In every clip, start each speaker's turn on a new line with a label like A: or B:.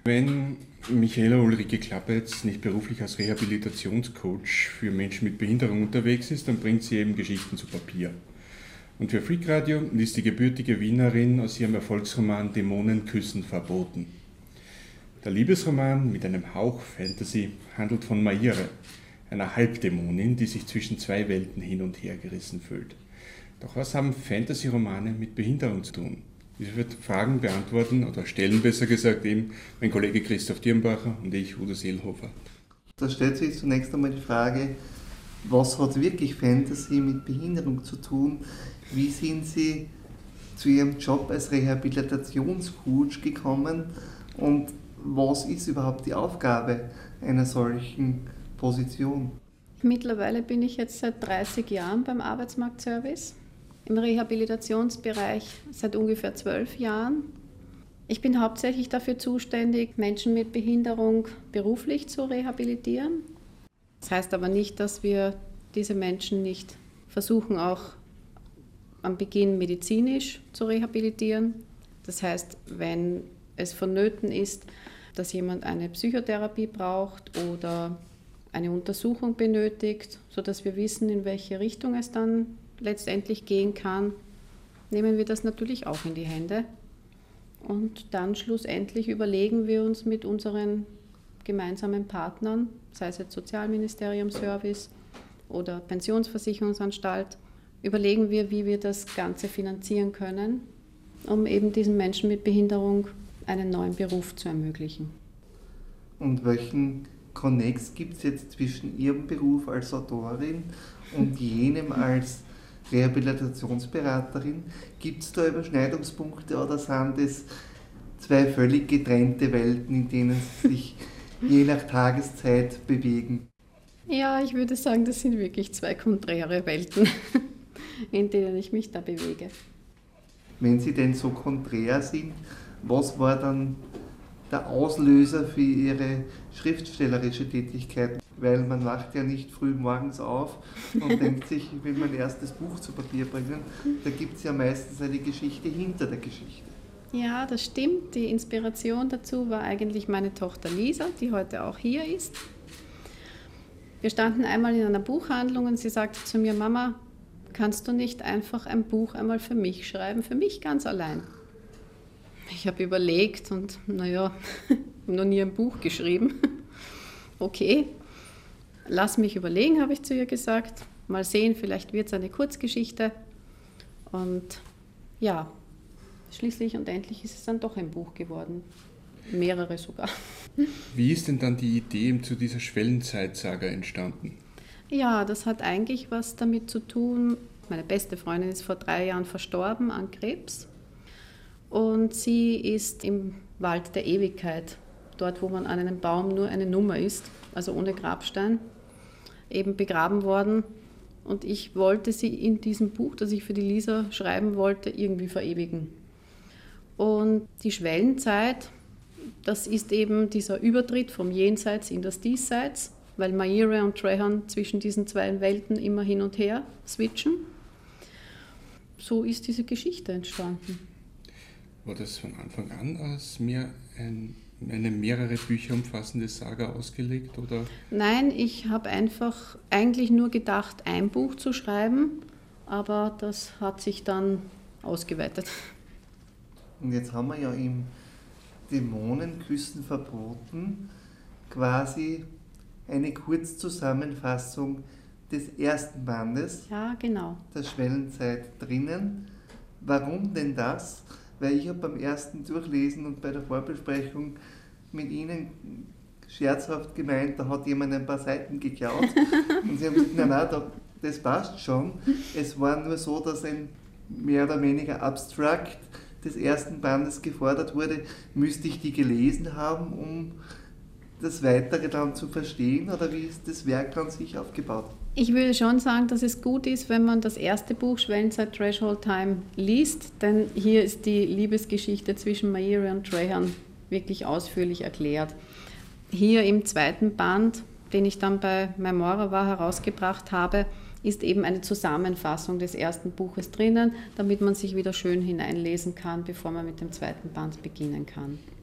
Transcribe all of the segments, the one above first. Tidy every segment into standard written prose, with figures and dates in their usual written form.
A: Wenn Michaela Ulrike Klappetz nicht beruflich als Rehabilitationscoach für Menschen mit Behinderung unterwegs ist, dann bringt sie eben Geschichten zu Papier. Und für Freak Radio liest die gebürtige Wienerin aus ihrem Erfolgsroman Dämonen küssen verboten. Der Liebesroman mit einem Hauch Fantasy handelt von Maire, einer Halbdämonin, die sich zwischen zwei Welten hin und her gerissen fühlt. Doch was haben Fantasy-Romane mit Behinderung zu tun? Diese wird Fragen beantworten, oder stellen besser gesagt eben, mein Kollege Christoph Dirnbacher und ich, Udo Seelhofer.
B: Da stellt sich zunächst einmal die Frage, was hat wirklich Fantasy mit Behinderung zu tun? Wie sind Sie zu Ihrem Job als Rehabilitationscoach gekommen und was ist überhaupt die Aufgabe einer solchen Position?
C: Mittlerweile bin ich jetzt seit 30 Jahren beim Arbeitsmarktservice, im Rehabilitationsbereich seit ungefähr 12 Jahren. Ich bin hauptsächlich dafür zuständig, Menschen mit Behinderung beruflich zu rehabilitieren. Das heißt aber nicht, dass wir diese Menschen nicht versuchen, auch am Beginn medizinisch zu rehabilitieren. Das heißt, wenn es vonnöten ist, dass jemand eine Psychotherapie braucht oder eine Untersuchung benötigt, sodass wir wissen, in welche Richtung es dann letztendlich gehen kann, nehmen wir das natürlich auch in die Hände. Und dann schlussendlich überlegen wir uns mit unseren gemeinsamen Partnern, sei es jetzt Sozialministerium-Service oder Pensionsversicherungsanstalt, überlegen wir, wie wir das Ganze finanzieren können, um eben diesen Menschen mit Behinderung einen neuen Beruf zu ermöglichen.
B: Und welchen Konnex gibt es jetzt zwischen Ihrem Beruf als Autorin und jenem als Rehabilitationsberaterin? Gibt es da Überschneidungspunkte oder sind es zwei völlig getrennte Welten, in denen Sie sich je nach Tageszeit bewegen?
C: Ja, ich würde sagen, das sind wirklich zwei konträre Welten, in denen ich mich da bewege.
B: Wenn sie denn so konträr sind, was war dann der Auslöser für Ihre schriftstellerische Tätigkeit? Weil man wacht ja nicht früh morgens auf und denkt sich, ich will mein erstes Buch zu Papier bringen. Da gibt es ja meistens eine Geschichte hinter der Geschichte.
C: Ja, das stimmt. Die Inspiration dazu war eigentlich meine Tochter Lisa, die heute auch hier ist. Wir standen einmal in einer Buchhandlung und sie sagte zu mir, Mama, kannst du nicht einfach ein Buch einmal für mich schreiben, für mich ganz allein? Ich habe überlegt und naja, noch nie ein Buch geschrieben. Okay, lass mich überlegen, habe ich zu ihr gesagt. Mal sehen, vielleicht wird es eine Kurzgeschichte. Und ja, schließlich und endlich ist es dann doch ein Buch geworden. Mehrere sogar.
A: Wie ist denn dann die Idee zu dieser Schwellenzeit-Saga entstanden?
C: Ja, das hat eigentlich was damit zu tun. Meine beste Freundin ist vor 3 Jahren verstorben an Krebs. Und sie ist im Wald der Ewigkeit, dort wo man an einem Baum nur eine Nummer ist, also ohne Grabstein, eben begraben worden. Und ich wollte sie in diesem Buch, das ich für die Lisa schreiben wollte, irgendwie verewigen. Und die Schwellenzeit, das ist eben dieser Übertritt vom Jenseits in das Diesseits, weil Maire und Trahan zwischen diesen zwei Welten immer hin und her switchen. So ist diese Geschichte entstanden.
A: War das von Anfang an als mehr eine mehrere Bücher umfassende Saga ausgelegt? Oder?
C: Nein, ich habe einfach eigentlich nur gedacht, ein Buch zu schreiben, aber das hat sich dann ausgeweitet.
B: Und jetzt haben wir ja im Dämonenküssen verboten quasi eine Kurzzusammenfassung des ersten Bandes,
C: ja, genau,
B: der Schwellenzeit drinnen. Warum denn das? Weil ich habe beim ersten Durchlesen und bei der Vorbesprechung mit Ihnen scherzhaft gemeint, da hat jemand ein paar Seiten geklaut. Und Sie haben gesagt, nein, das passt schon. Es war nur so, dass ein mehr oder weniger Abstract des ersten Bandes gefordert wurde. Müsste ich die gelesen haben, um das Weitere dann zu verstehen? Oder wie ist das Werk an sich aufgebaut?
C: Ich würde schon sagen, dass es gut ist, wenn man das erste Buch Schwellenzeit Threshold Time liest, denn hier ist die Liebesgeschichte zwischen Maire und Trahan wirklich ausführlich erklärt. Hier im zweiten Band, den ich dann bei Memoira herausgebracht habe, ist eben eine Zusammenfassung des ersten Buches drinnen, damit man sich wieder schön hineinlesen kann, bevor man mit dem zweiten Band beginnen kann.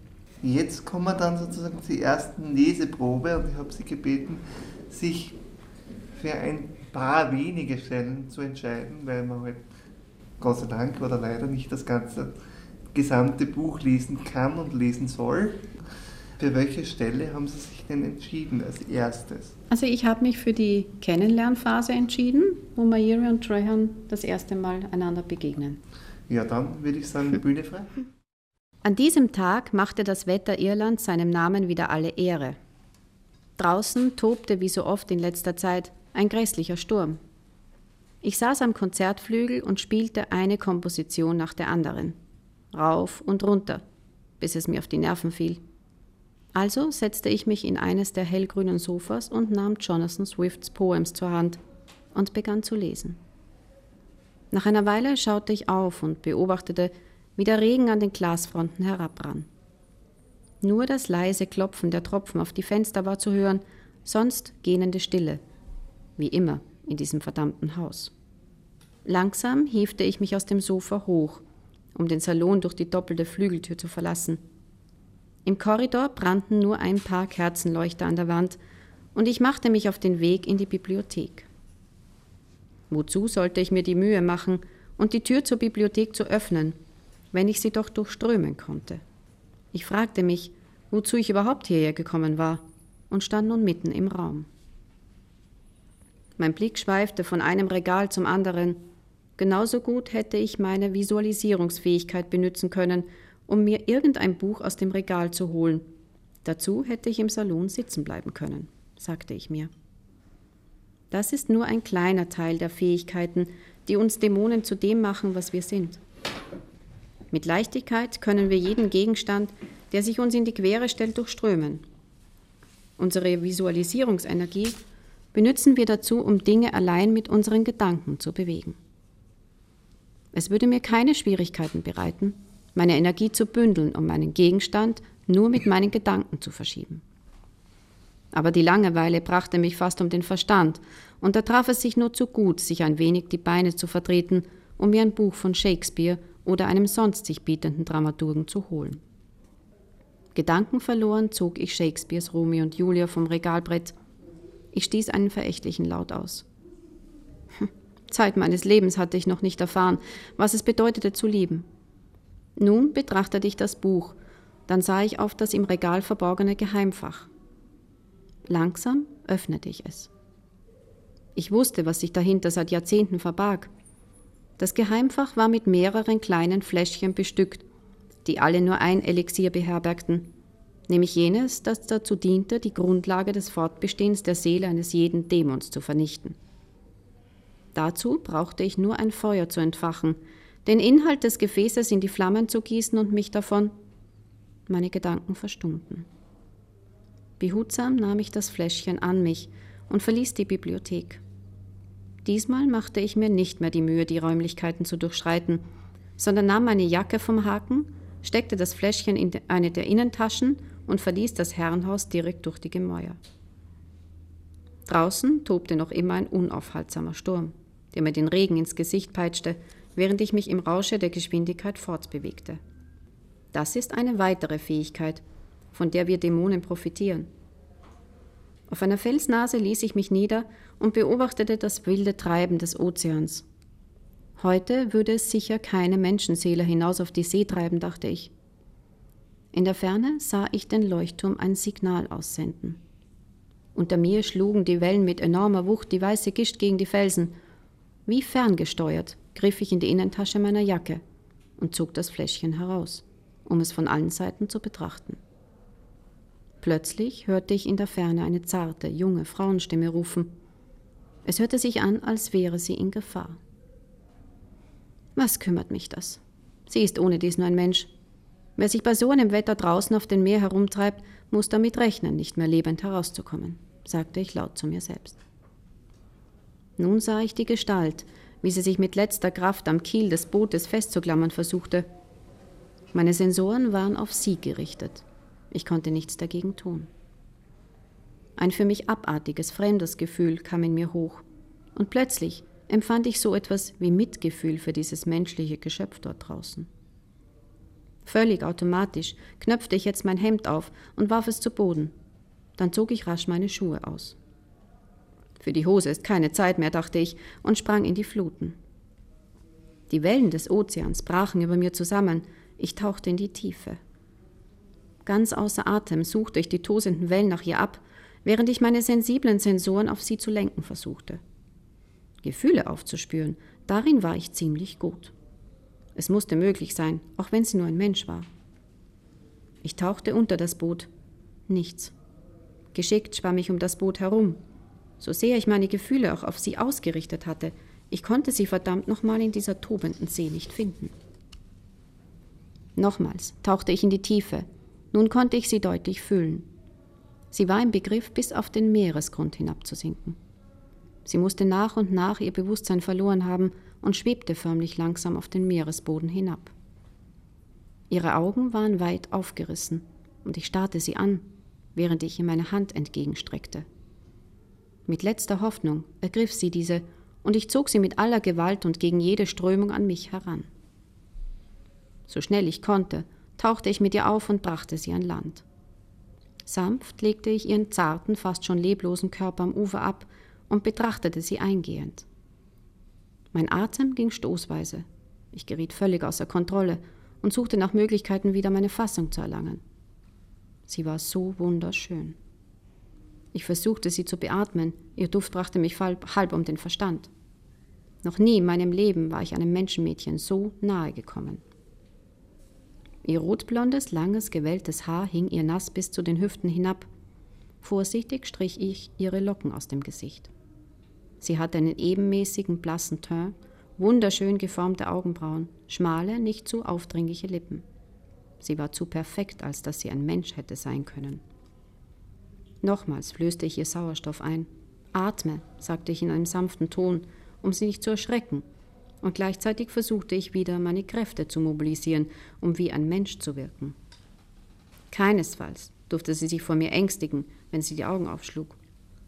B: Jetzt kommen dann sozusagen die ersten Leseprobe und ich habe sie gebeten, sich für ein paar wenige Stellen zu entscheiden, weil man halt Gott sei Dank oder leider nicht das gesamte Buch lesen kann und lesen soll. Für welche Stelle haben Sie sich denn entschieden als erstes?
C: Also ich habe mich für die Kennenlernphase entschieden, wo Mayuri und Trahan das erste Mal einander begegnen.
B: Ja, dann würde ich sagen, Bühne frei.
C: An diesem Tag machte das Wetter Irlands seinem Namen wieder alle Ehre. Draußen tobte wie so oft in letzter Zeit ein grässlicher Sturm. Ich saß am Konzertflügel und spielte eine Komposition nach der anderen, rauf und runter, bis es mir auf die Nerven fiel. Also setzte ich mich in eines der hellgrünen Sofas und nahm Jonathan Swifts Poems zur Hand und begann zu lesen. Nach einer Weile schaute ich auf und beobachtete, wie der Regen an den Glasfronten herabrann. Nur das leise Klopfen der Tropfen auf die Fenster war zu hören, sonst gähnende Stille, wie immer in diesem verdammten Haus. Langsam hiefte ich mich aus dem Sofa hoch, um den Salon durch die doppelte Flügeltür zu verlassen. Im Korridor brannten nur ein paar Kerzenleuchter an der Wand und ich machte mich auf den Weg in die Bibliothek. Wozu sollte ich mir die Mühe machen und die Tür zur Bibliothek zu öffnen, wenn ich sie doch durchströmen konnte? Ich fragte mich, wozu ich überhaupt hierher gekommen war und stand nun mitten im Raum. Mein Blick schweifte von einem Regal zum anderen. Genauso gut hätte ich meine Visualisierungsfähigkeit benützen können, um mir irgendein Buch aus dem Regal zu holen. Dazu hätte ich im Salon sitzen bleiben können, sagte ich mir. Das ist nur ein kleiner Teil der Fähigkeiten, die uns Dämonen zu dem machen, was wir sind. Mit Leichtigkeit können wir jeden Gegenstand, der sich uns in die Quere stellt, durchströmen. Unsere Visualisierungsenergie benützen wir dazu, um Dinge allein mit unseren Gedanken zu bewegen. Es würde mir keine Schwierigkeiten bereiten, meine Energie zu bündeln, um meinen Gegenstand nur mit meinen Gedanken zu verschieben. Aber die Langeweile brachte mich fast um den Verstand, und da traf es sich nur zu gut, sich ein wenig die Beine zu vertreten, um mir ein Buch von Shakespeare oder einem sonst sich bietenden Dramaturgen zu holen. Gedankenverloren zog ich Shakespeares Romeo und Julia vom Regalbrett. Ich stieß einen verächtlichen Laut aus. Zeit meines Lebens hatte ich noch nicht erfahren, was es bedeutete zu lieben. Nun betrachtete ich das Buch, dann sah ich auf das im Regal verborgene Geheimfach. Langsam öffnete ich es. Ich wusste, was sich dahinter seit Jahrzehnten verbarg. Das Geheimfach war mit mehreren kleinen Fläschchen bestückt, die alle nur ein Elixier beherbergten, nämlich jenes, das dazu diente, die Grundlage des Fortbestehens der Seele eines jeden Dämons zu vernichten. Dazu brauchte ich nur ein Feuer zu entfachen, den Inhalt des Gefäßes in die Flammen zu gießen und mich davon. Meine Gedanken verstummten. Behutsam nahm ich das Fläschchen an mich und verließ die Bibliothek. Diesmal machte ich mir nicht mehr die Mühe, die Räumlichkeiten zu durchschreiten, sondern nahm meine Jacke vom Haken, steckte das Fläschchen in eine der Innentaschen und verließ das Herrenhaus direkt durch die Gemäuer. Draußen tobte noch immer ein unaufhaltsamer Sturm, der mir den Regen ins Gesicht peitschte, während ich mich im Rausche der Geschwindigkeit fortbewegte. Das ist eine weitere Fähigkeit, von der wir Dämonen profitieren. Auf einer Felsnase ließ ich mich nieder und beobachtete das wilde Treiben des Ozeans. Heute würde es sicher keine Menschenseele hinaus auf die See treiben, dachte ich. In der Ferne sah ich den Leuchtturm ein Signal aussenden. Unter mir schlugen die Wellen mit enormer Wucht die weiße Gischt gegen die Felsen. Wie ferngesteuert griff ich in die Innentasche meiner Jacke und zog das Fläschchen heraus, um es von allen Seiten zu betrachten. Plötzlich hörte ich in der Ferne eine zarte, junge Frauenstimme rufen. Es hörte sich an, als wäre sie in Gefahr. Was kümmert mich das? Sie ist ohnedies nur ein Mensch. Wer sich bei so einem Wetter draußen auf dem Meer herumtreibt, muss damit rechnen, nicht mehr lebend herauszukommen, sagte ich laut zu mir selbst. Nun sah ich die Gestalt, wie sie sich mit letzter Kraft am Kiel des Bootes festzuklammern versuchte. Meine Sensoren waren auf sie gerichtet. Ich konnte nichts dagegen tun. Ein für mich abartiges, fremdes Gefühl kam in mir hoch. Und plötzlich empfand ich so etwas wie Mitgefühl für dieses menschliche Geschöpf dort draußen.
D: Völlig automatisch knöpfte ich jetzt mein Hemd auf und warf es zu Boden. Dann zog ich rasch meine Schuhe aus. Für die Hose ist keine Zeit mehr, dachte ich, und sprang in die Fluten. Die Wellen des Ozeans brachen über mir zusammen. Ich tauchte in die Tiefe. Ganz außer Atem suchte ich die tosenden Wellen nach ihr ab, während ich meine sensiblen Sensoren auf sie zu lenken versuchte. Gefühle aufzuspüren, darin war ich ziemlich gut. Es musste möglich sein, auch wenn sie nur ein Mensch war. Ich tauchte unter das Boot. Nichts. Geschickt schwamm ich um das Boot herum. So sehr ich meine Gefühle auch auf sie ausgerichtet hatte, ich konnte sie verdammt nochmal in dieser tobenden See nicht finden. Nochmals tauchte ich in die Tiefe. Nun konnte ich sie deutlich fühlen. Sie war im Begriff, bis auf den Meeresgrund hinabzusinken. Sie musste nach und nach ihr Bewusstsein verloren haben und schwebte förmlich langsam auf den Meeresboden hinab. Ihre Augen waren weit aufgerissen und ich starrte sie an, während ich ihr meine Hand entgegenstreckte. Mit letzter Hoffnung ergriff sie diese und ich zog sie mit aller Gewalt und gegen jede Strömung an mich heran. So schnell ich konnte, tauchte ich mit ihr auf und brachte sie an Land. Sanft legte ich ihren zarten, fast schon leblosen Körper am Ufer ab und betrachtete sie eingehend. Mein Atem ging stoßweise. Ich geriet völlig außer Kontrolle und suchte nach Möglichkeiten, wieder meine Fassung zu erlangen. Sie war so wunderschön. Ich versuchte, sie zu beatmen. Ihr Duft brachte mich halb um den Verstand. Noch nie in meinem Leben war ich einem Menschenmädchen so nahe gekommen. Ihr rotblondes, langes, gewelltes Haar hing ihr nass bis zu den Hüften hinab. Vorsichtig strich ich ihre Locken aus dem Gesicht. Sie hatte einen ebenmäßigen, blassen Teint, wunderschön geformte Augenbrauen, schmale, nicht zu aufdringliche Lippen. Sie war zu perfekt, als dass sie ein Mensch hätte sein können. Nochmals flößte ich ihr Sauerstoff ein. »Atme«, sagte ich in einem sanften Ton, um sie nicht zu erschrecken, und gleichzeitig versuchte ich wieder, meine Kräfte zu mobilisieren, um wie ein Mensch zu wirken. Keinesfalls durfte sie sich vor mir ängstigen, wenn sie die Augen aufschlug.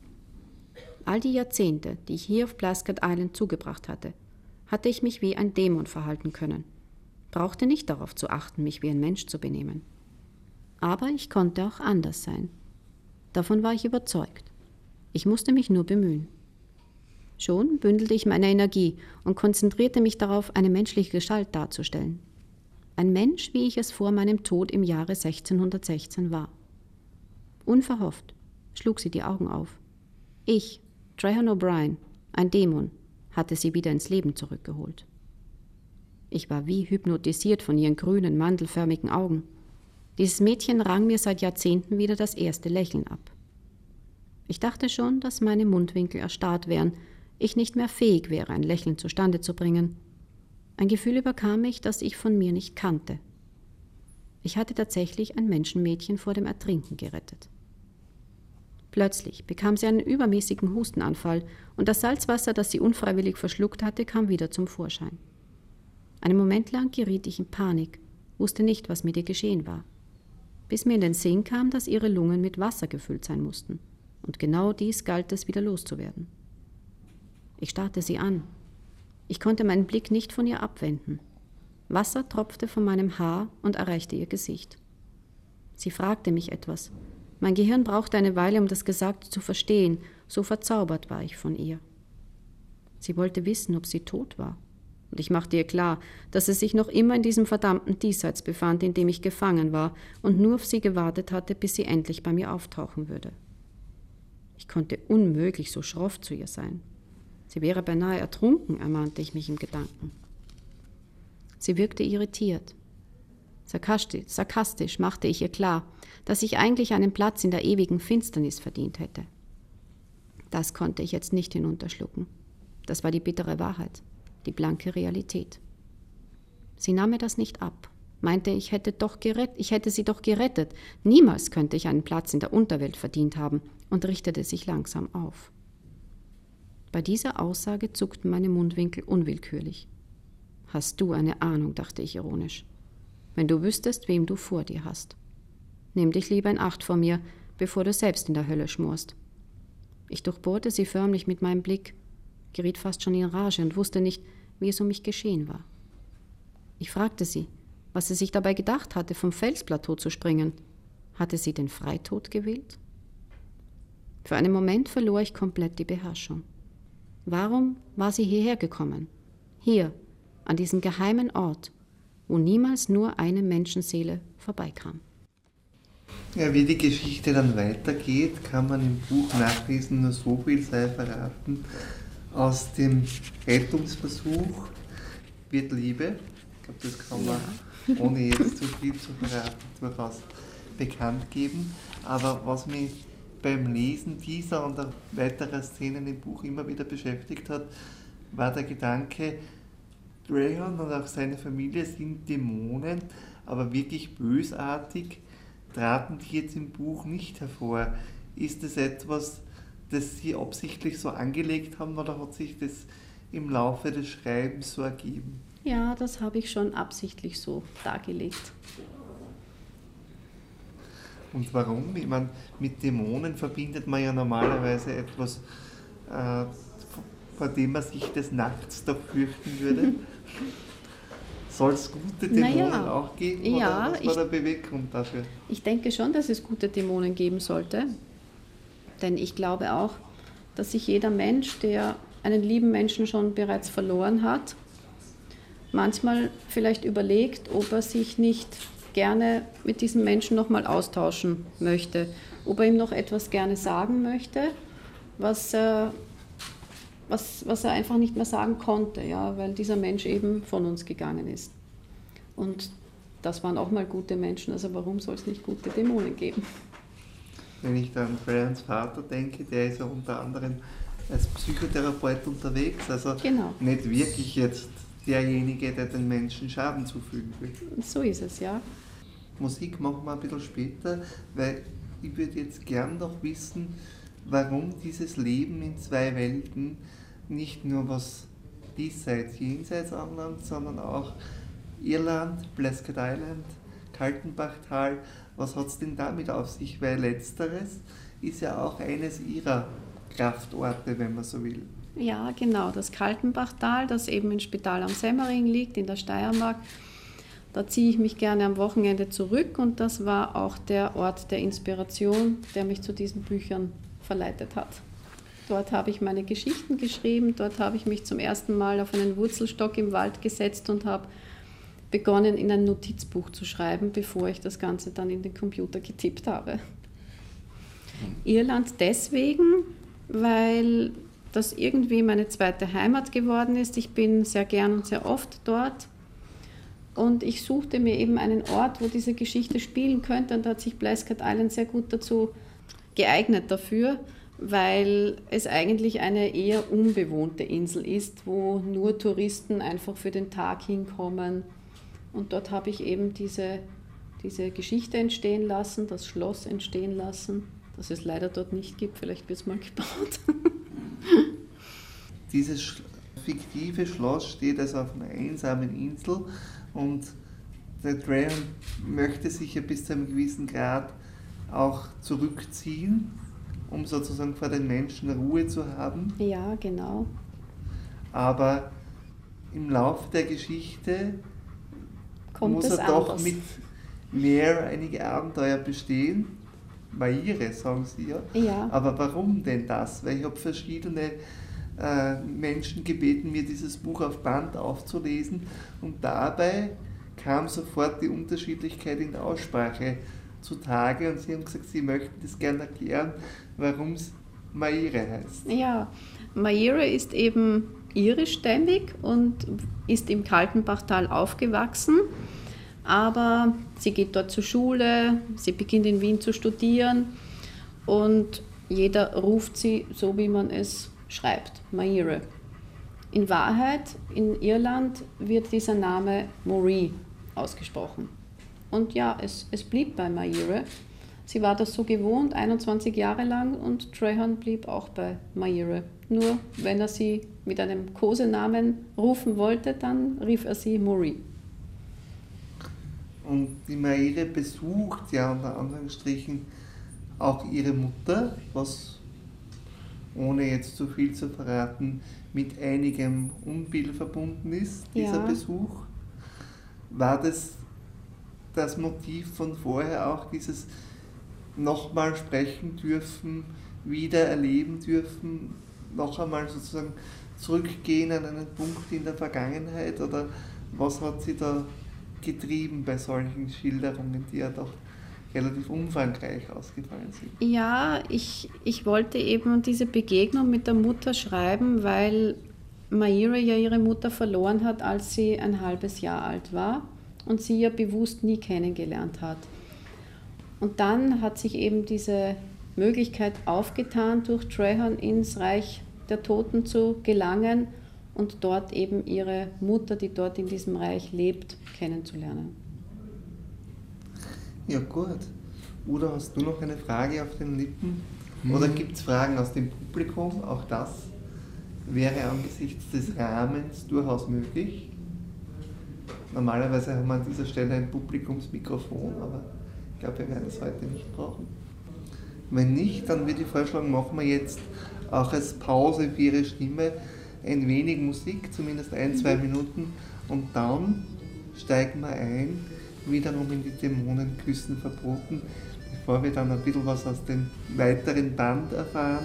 D: All die Jahrzehnte, die ich hier auf Blasket Island zugebracht hatte ich mich wie ein Dämon verhalten können, brauchte nicht darauf zu achten, mich wie ein Mensch zu benehmen. Aber ich konnte auch anders sein. Davon war ich überzeugt. Ich musste mich nur bemühen. Schon bündelte ich meine Energie und konzentrierte mich darauf, eine menschliche Gestalt darzustellen. Ein Mensch, wie ich es vor meinem Tod im Jahre 1616 war. Unverhofft schlug sie die Augen auf. Ich, Trahan O'Brien, ein Dämon, hatte sie wieder ins Leben zurückgeholt. Ich war wie hypnotisiert von ihren grünen, mandelförmigen Augen. Dieses Mädchen rang mir seit Jahrzehnten wieder das erste Lächeln ab. Ich dachte schon, dass meine Mundwinkel erstarrt wären, ich nicht mehr fähig wäre, ein Lächeln zustande zu bringen. Ein Gefühl überkam mich, das ich von mir nicht kannte. Ich hatte tatsächlich ein Menschenmädchen vor dem Ertrinken gerettet. Plötzlich bekam sie einen übermäßigen Hustenanfall und das Salzwasser, das sie unfreiwillig verschluckt hatte, kam wieder zum Vorschein. Einen Moment lang geriet ich in Panik, wusste nicht, was mit ihr geschehen war. Bis mir in den Sinn kam, dass ihre Lungen mit Wasser gefüllt sein mussten. Und genau dies galt es, wieder loszuwerden. Ich starrte sie an. Ich konnte meinen Blick nicht von ihr abwenden. Wasser tropfte von meinem Haar und erreichte ihr Gesicht. Sie fragte mich etwas. Mein Gehirn brauchte eine Weile, um das Gesagte zu verstehen. So verzaubert war ich von ihr. Sie wollte wissen, ob sie tot war. Und ich machte ihr klar, dass es sich noch immer in diesem verdammten Diesseits befand, in dem ich gefangen war und nur auf sie gewartet hatte, bis sie endlich bei mir auftauchen würde. Ich konnte unmöglich so schroff zu ihr sein. Sie wäre beinahe ertrunken, ermahnte ich mich im Gedanken. Sie wirkte irritiert. Sarkastisch machte ich ihr klar, dass ich eigentlich einen Platz in der ewigen Finsternis verdient hätte. Das konnte ich jetzt nicht hinunterschlucken. Das war die bittere Wahrheit, die blanke Realität. Sie nahm mir das nicht ab, meinte, ich hätte sie doch gerettet. Niemals könnte ich einen Platz in der Unterwelt verdient haben und richtete sich langsam auf. Bei dieser Aussage zuckten meine Mundwinkel unwillkürlich. Hast du eine Ahnung, dachte ich ironisch. Wenn du wüsstest, wem du vor dir hast. Nimm dich lieber in Acht vor mir, bevor du selbst in der Hölle schmorst. Ich durchbohrte sie förmlich mit meinem Blick, geriet fast schon in Rage und wusste nicht, wie es um mich geschehen war. Ich fragte sie, was sie sich dabei gedacht hatte, vom Felsplateau zu springen. Hatte sie den Freitod gewählt? Für einen Moment verlor ich komplett die Beherrschung. Warum war sie hierher gekommen? Hier, an diesem geheimen Ort, wo niemals nur eine Menschenseele vorbeikam.
B: Ja, wie die Geschichte dann weitergeht, kann man im Buch nachlesen, nur so viel sei verraten. Aus dem Rettungsversuch wird Liebe. Ich glaube, das kann man, ohne jetzt zu viel zu verraten, durchaus bekannt geben. Aber was mich beim Lesen dieser und weiterer Szenen im Buch immer wieder beschäftigt hat, war der Gedanke, Trahan und auch seine Familie sind Dämonen, aber wirklich bösartig traten die jetzt im Buch nicht hervor. Ist das etwas, das Sie absichtlich so angelegt haben, oder hat sich das im Laufe des Schreibens so ergeben?
C: Ja, das habe ich schon absichtlich so dargelegt.
B: Und warum? Ich meine, mit Dämonen verbindet man ja normalerweise etwas, vor dem man sich des Nachts doch fürchten würde. Soll es gute Dämonen auch geben?
C: Ja,
B: oder was war der Beweggrund dafür?
C: Ich denke schon, dass es gute Dämonen geben sollte. Denn ich glaube auch, dass sich jeder Mensch, der einen lieben Menschen schon bereits verloren hat, manchmal vielleicht überlegt, ob er sich nicht gerne mit diesem Menschen nochmal austauschen möchte, ob er ihm noch etwas gerne sagen möchte, was er einfach nicht mehr sagen konnte, ja, weil dieser Mensch eben von uns gegangen ist. Und das waren auch mal gute Menschen, also warum soll es nicht gute Dämonen geben?
B: Wenn ich da an Trahans Vater denke, der ist ja unter anderem als Psychotherapeut unterwegs, also nicht wirklich jetzt derjenige, der den Menschen Schaden zufügen will.
C: So ist es, ja.
B: Musik machen wir ein bisschen später, weil ich würde jetzt gern noch wissen, warum dieses Leben in zwei Welten nicht nur was diesseits, jenseits anlangt, sondern auch Irland, Blasket Island, Kaltenbachtal. Was hat es denn damit auf sich? Weil letzteres ist ja auch eines ihrer Kraftorte, wenn man so will.
C: Ja, genau, das Kaltenbachtal, das eben in Spital am Semmering liegt, in der Steiermark. Da ziehe ich mich gerne am Wochenende zurück und das war auch der Ort der Inspiration, der mich zu diesen Büchern verleitet hat. Dort habe ich meine Geschichten geschrieben, dort habe ich mich zum ersten Mal auf einen Wurzelstock im Wald gesetzt und habe begonnen, in ein Notizbuch zu schreiben, bevor ich das Ganze dann in den Computer getippt habe. Irland deswegen, weil das irgendwie meine zweite Heimat geworden ist. Ich bin sehr gern und sehr oft dort. Und ich suchte mir eben einen Ort, wo diese Geschichte spielen könnte. Und da hat sich Blasket Island sehr gut dazu geeignet dafür, weil es eigentlich eine eher unbewohnte Insel ist, wo nur Touristen einfach für den Tag hinkommen. Und dort habe ich eben diese Geschichte entstehen lassen, das Schloss entstehen lassen, das es leider dort nicht gibt. Vielleicht wird es mal gebaut.
B: Dieses fiktive Schloss steht also auf einer einsamen Insel und der Trahan möchte sich ja bis zu einem gewissen Grad auch zurückziehen, um sozusagen vor den Menschen Ruhe zu haben.
C: Ja, genau.
B: Aber im Laufe der Geschichte muss er doch mit Mare einige Abenteuer bestehen. Maire, sagen Sie ja.
C: Ja.
B: Aber warum denn das? Weil ich habe verschiedene Menschen gebeten, mir dieses Buch auf Band aufzulesen und dabei kam sofort die Unterschiedlichkeit in der Aussprache zutage und Sie haben gesagt, Sie möchten das gerne erklären, warum es Maire heißt.
C: Ja, Maire ist eben irischstämmig und ist im Kaltenbachtal aufgewachsen, aber sie geht dort zur Schule, sie beginnt in Wien zu studieren und jeder ruft sie so, wie man es schreibt, Maire. In Wahrheit, in Irland wird dieser Name Marie ausgesprochen. Und ja, es blieb bei Maire. Sie war das so gewohnt, 21 Jahre lang, und Trahan blieb auch bei Maire. Nur wenn er sie mit einem Kosenamen rufen wollte, dann rief er sie Marie.
B: Und die Maire besucht ja unter Anführungsstrichen auch ihre Mutter, was, ohne jetzt zu viel zu verraten, mit einigem Unbill verbunden ist, dieser Besuch. War das das Motiv von vorher auch dieses nochmal sprechen dürfen, wieder erleben dürfen, noch einmal sozusagen zurückgehen an einen Punkt in der Vergangenheit, oder was hat sie da getrieben bei solchen Schilderungen, die ja doch relativ umfangreich ausgefallen sind?
C: Ja, ich wollte eben diese Begegnung mit der Mutter schreiben, weil Maira ja ihre Mutter verloren hat, als sie ein halbes Jahr alt war und sie ja bewusst nie kennengelernt hat. Und dann hat sich eben diese Möglichkeit aufgetan, durch Trahan ins Reich der Toten zu gelangen und dort eben ihre Mutter, die dort in diesem Reich lebt, kennenzulernen.
B: Ja, gut. Oder hast du noch eine Frage auf den Lippen? Oder gibt es Fragen aus dem Publikum? Auch das wäre angesichts des Rahmens durchaus möglich. Normalerweise haben wir an dieser Stelle ein Publikumsmikrofon, aber ich glaube, wir werden es heute nicht brauchen. Wenn nicht, dann würde ich vorschlagen, machen wir jetzt auch als Pause für Ihre Stimme ein wenig Musik, zumindest 1-2 Minuten, und dann steigen wir ein, wiederum in die Dämonen küssen verboten, bevor wir dann ein bisschen was aus dem weiteren Band erfahren.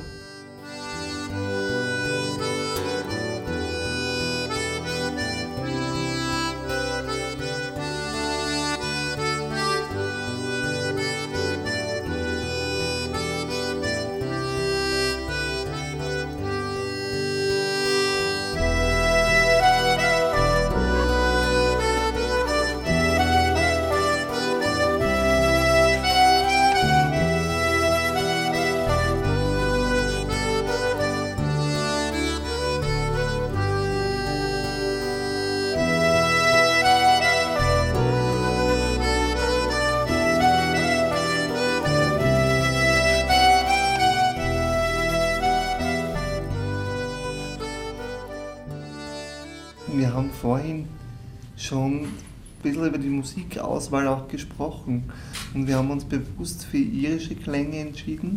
B: Wir haben vorhin schon ein bisschen über die Musikauswahl auch gesprochen und wir haben uns bewusst für irische Klänge entschieden.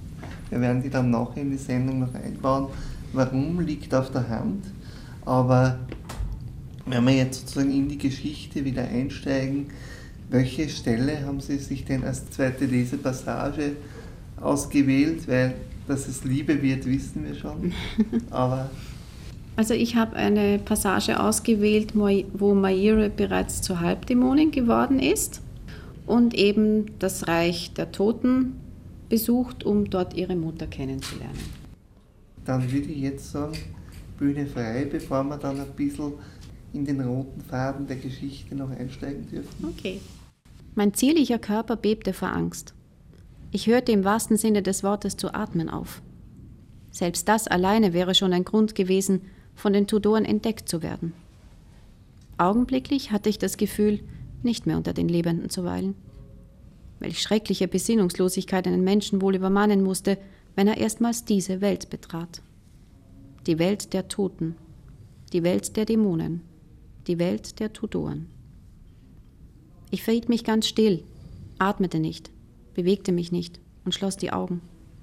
B: Wir werden die dann nachher in die Sendung noch einbauen. Warum, liegt auf der Hand. Aber wenn wir jetzt sozusagen in die Geschichte wieder einsteigen, welche Stelle haben Sie sich denn als zweite Lesepassage ausgewählt? Weil, dass es Liebe wird, wissen wir schon. Aber
C: Also ich habe eine Passage ausgewählt, wo Maira bereits zur Halbdämonin geworden ist und eben das Reich der Toten besucht, um dort ihre Mutter kennenzulernen.
B: Dann würde ich jetzt sagen, Bühne frei, bevor wir dann ein bisschen in den roten Faden der Geschichte noch einsteigen dürfen.
C: Okay.
D: Mein zierlicher Körper bebte vor Angst. Ich hörte im wahrsten Sinne des Wortes zu atmen auf. Selbst das alleine wäre schon ein Grund gewesen, von den Tudoren entdeckt zu werden. Augenblicklich hatte ich das Gefühl, nicht mehr unter den Lebenden zu weilen. Welch schreckliche Besinnungslosigkeit einen Menschen wohl übermannen musste, wenn er erstmals diese Welt betrat. Die Welt der Toten, die Welt der Dämonen, die Welt der Tudoren. Ich verhielt mich ganz still, atmete nicht, bewegte mich nicht und schloss die Augen.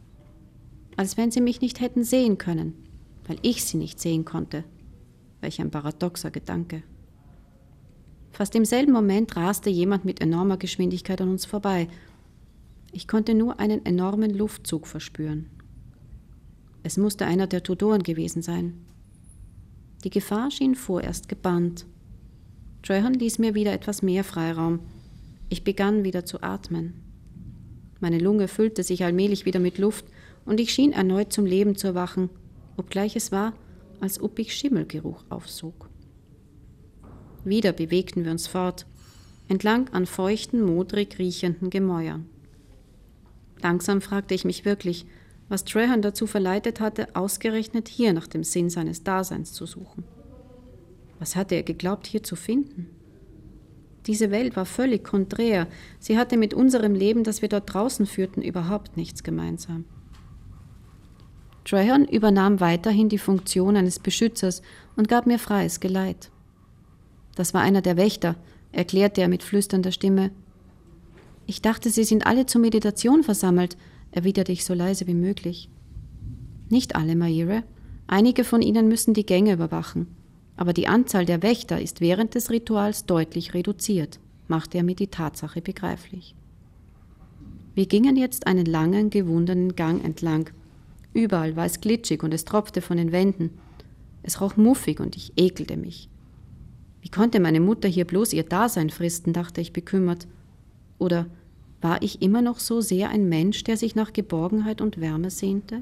D: Als wenn sie mich nicht hätten sehen können, weil ich sie nicht sehen konnte. Welch ein paradoxer Gedanke. Fast im selben Moment raste jemand mit enormer Geschwindigkeit an uns vorbei. Ich konnte nur einen enormen Luftzug verspüren. Es musste einer der Tudoren gewesen sein. Die Gefahr schien vorerst gebannt. Trahan ließ mir wieder etwas mehr Freiraum. Ich begann wieder zu atmen. Meine Lunge füllte sich allmählich wieder mit Luft und ich schien erneut zum Leben zu erwachen, obgleich es war, als ob ich Schimmelgeruch aufsog. Wieder bewegten wir uns fort, entlang an feuchten, modrig riechenden Gemäuern. Langsam fragte ich mich wirklich, was Trahan dazu verleitet hatte, ausgerechnet hier nach dem Sinn seines Daseins zu suchen. Was hatte er geglaubt, hier zu finden? Diese Welt war völlig konträr. Sie hatte mit unserem Leben, das wir dort draußen führten, überhaupt nichts gemeinsam. Trahan übernahm weiterhin die Funktion eines Beschützers und gab mir freies Geleit. Das war einer der Wächter, erklärte er mit flüsternder Stimme. Ich dachte, Sie sind alle zur Meditation versammelt, erwiderte ich so leise wie möglich. Nicht alle, Maira. Einige von ihnen müssen die Gänge überwachen, aber die Anzahl der Wächter ist während des Rituals deutlich reduziert. machte er mir die Tatsache begreiflich. Wir gingen jetzt einen langen, gewundenen Gang entlang. Überall war es glitschig und es tropfte von den Wänden. Es roch muffig und ich ekelte mich. Wie konnte meine Mutter hier bloß ihr Dasein fristen, dachte ich bekümmert. Oder war ich immer noch so sehr ein Mensch, der sich nach Geborgenheit und Wärme sehnte?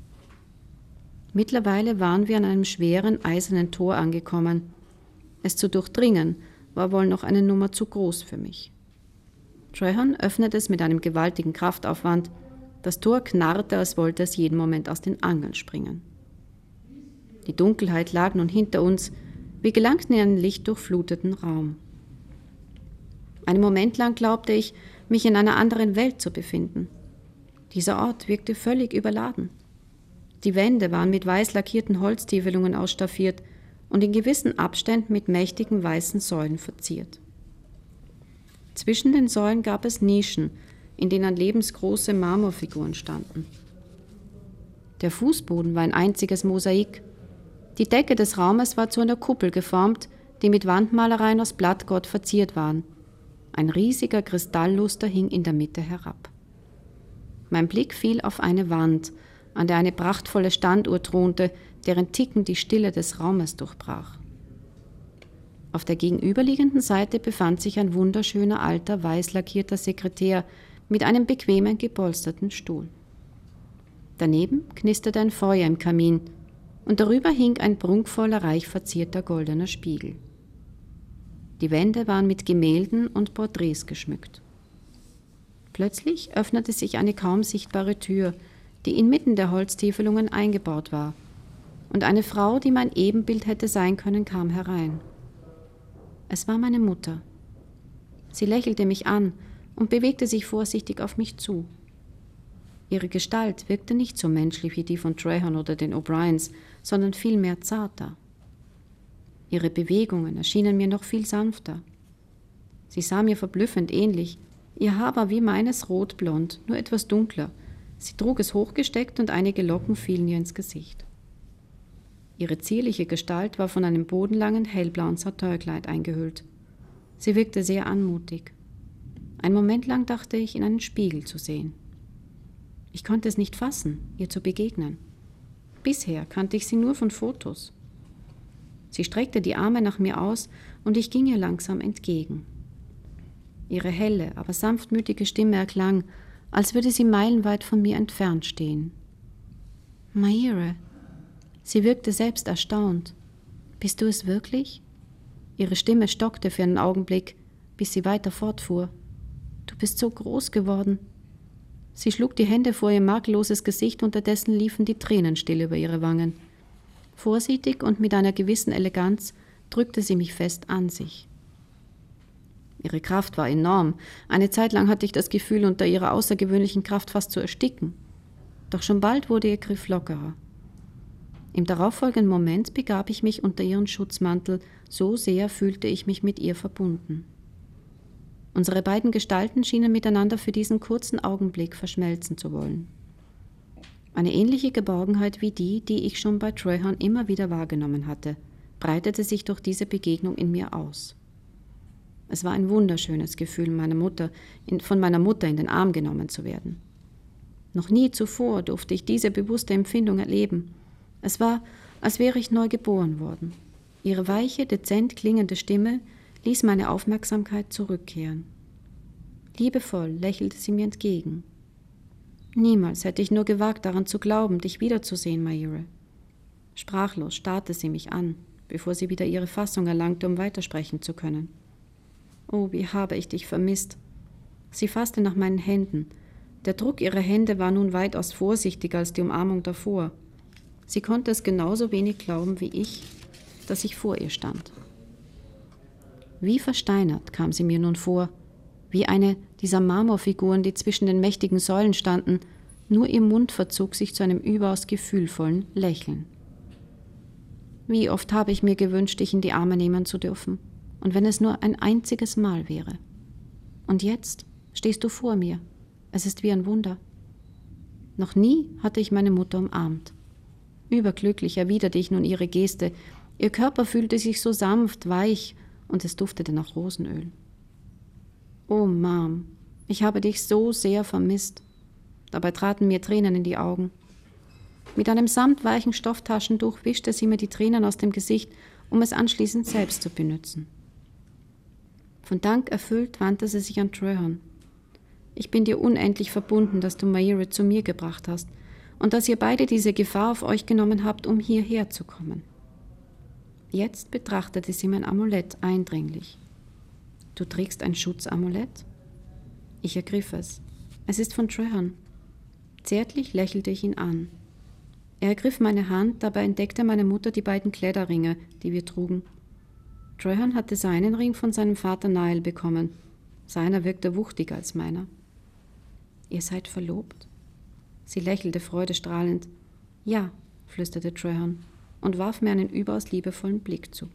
D: Mittlerweile waren wir an einem schweren, eisernen Tor angekommen. Es zu durchdringen war wohl noch eine Nummer zu groß für mich. Treherne öffnete es mit einem gewaltigen Kraftaufwand. Das Tor knarrte, als wollte es jeden Moment aus den Angeln springen. Die Dunkelheit lag nun hinter uns. Wir gelangten in einen lichtdurchfluteten Raum. Einen Moment lang glaubte ich, mich in einer anderen Welt zu befinden. Dieser Ort wirkte völlig überladen. Die Wände waren mit weiß lackierten Holztiefelungen ausstaffiert und in gewissen Abständen mit mächtigen weißen Säulen verziert. Zwischen den Säulen gab es Nischen, in denen lebensgroße Marmorfiguren standen. Der Fußboden war ein einziges Mosaik. Die Decke des Raumes war zu einer Kuppel geformt, die mit Wandmalereien aus Blattgold verziert waren. Ein riesiger Kristallluster hing in der Mitte herab. Mein Blick fiel auf eine Wand, an der eine prachtvolle Standuhr thronte, deren Ticken die Stille des Raumes durchbrach. Auf der gegenüberliegenden Seite befand sich ein wunderschöner alter, weiß lackierter Sekretär mit einem bequemen, gepolsterten Stuhl. Daneben knisterte ein Feuer im Kamin und darüber hing ein prunkvoller, reich verzierter goldener Spiegel. Die Wände waren mit Gemälden und Porträts geschmückt. Plötzlich öffnete sich eine kaum sichtbare Tür, die inmitten der Holztiefelungen eingebaut war, und eine Frau, die mein Ebenbild hätte sein können, kam herein. Es war meine Mutter. Sie lächelte mich an und bewegte sich vorsichtig auf mich zu. Ihre Gestalt wirkte nicht so menschlich wie die von Treherne oder den O'Briens, sondern vielmehr zarter. Ihre Bewegungen erschienen mir noch viel sanfter. Sie sah mir verblüffend ähnlich. Ihr Haar war wie meines rotblond, nur etwas dunkler. Sie trug es hochgesteckt und einige Locken fielen ihr ins Gesicht. Ihre zierliche Gestalt war von einem bodenlangen, hellblauen Satinkleid eingehüllt. Sie wirkte sehr anmutig. Einen Moment lang dachte ich, in einen Spiegel zu sehen. Ich konnte es nicht fassen, ihr zu begegnen. Bisher kannte ich sie nur von Fotos. Sie streckte die Arme nach mir aus und ich ging ihr langsam entgegen. Ihre helle, aber sanftmütige Stimme erklang, als würde sie meilenweit von mir entfernt stehen. »Maire«, sie wirkte selbst erstaunt. »Bist du es wirklich?« Ihre Stimme stockte für einen Augenblick, bis sie weiter fortfuhr. »Du bist so groß geworden.« Sie schlug die Hände vor ihr makelloses Gesicht, unterdessen liefen die Tränen still über ihre Wangen. Vorsichtig und mit einer gewissen Eleganz drückte sie mich fest an sich. Ihre Kraft war enorm. Eine Zeit lang hatte ich das Gefühl, unter ihrer außergewöhnlichen Kraft fast zu ersticken. Doch schon bald wurde ihr Griff lockerer. Im darauffolgenden Moment begab ich mich unter ihren Schutzmantel, so sehr fühlte ich mich mit ihr verbunden. Unsere beiden Gestalten schienen miteinander für diesen kurzen Augenblick verschmelzen zu wollen. Eine ähnliche Geborgenheit wie die ich schon bei Treherne immer wieder wahrgenommen hatte, breitete sich durch diese Begegnung in mir aus. Es war ein wunderschönes Gefühl, von meiner Mutter in den Arm genommen zu werden. Noch nie zuvor durfte ich diese bewusste Empfindung erleben. Es war, als wäre ich neu geboren worden. Ihre weiche, dezent klingende Stimme ließ meine Aufmerksamkeit zurückkehren. Liebevoll lächelte sie mir entgegen. Niemals hätte ich nur gewagt, daran zu glauben, dich wiederzusehen, Maire. Sprachlos starrte sie mich an, bevor sie wieder ihre Fassung erlangte, um weitersprechen zu können. Oh, wie habe ich dich vermisst. Sie fasste nach meinen Händen. Der Druck ihrer Hände war nun weitaus vorsichtiger als die Umarmung davor. Sie konnte es genauso wenig glauben wie ich, dass ich vor ihr stand. Wie versteinert kam sie mir nun vor, wie eine dieser Marmorfiguren, die zwischen den mächtigen Säulen standen, nur ihr Mund verzog sich zu einem überaus gefühlvollen Lächeln. Wie oft habe ich mir gewünscht, dich in die Arme nehmen zu dürfen, und wenn es nur ein einziges Mal wäre. Und jetzt stehst du vor mir. Es ist wie ein Wunder. Noch nie hatte ich meine Mutter umarmt. Überglücklich erwiderte ich nun ihre Geste. Ihr Körper fühlte sich so sanft, weich, und es duftete nach Rosenöl. Oh, Mom, ich habe dich so sehr vermisst. Dabei traten mir Tränen in die Augen. Mit einem samtweichen Stofftaschentuch wischte sie mir die Tränen aus dem Gesicht, um es anschließend selbst zu benützen. Von Dank erfüllt wandte sie sich an Traherne. Ich bin dir unendlich verbunden, dass du Mayra zu mir gebracht hast und dass ihr beide diese Gefahr auf euch genommen habt, um hierher zu kommen. Jetzt betrachtete sie mein Amulett eindringlich. Du trägst ein Schutzamulett? Ich ergriff es. Es ist von Traherne. Zärtlich lächelte ich ihn an. Er ergriff meine Hand, dabei entdeckte meine Mutter die beiden Kleiderringe, die wir trugen. Traherne hatte seinen Ring von seinem Vater Niall bekommen. Seiner wirkte wuchtiger als meiner. Ihr seid verlobt? Sie lächelte freudestrahlend. Ja, flüsterte Traherne und warf mir einen überaus liebevollen Blick zu.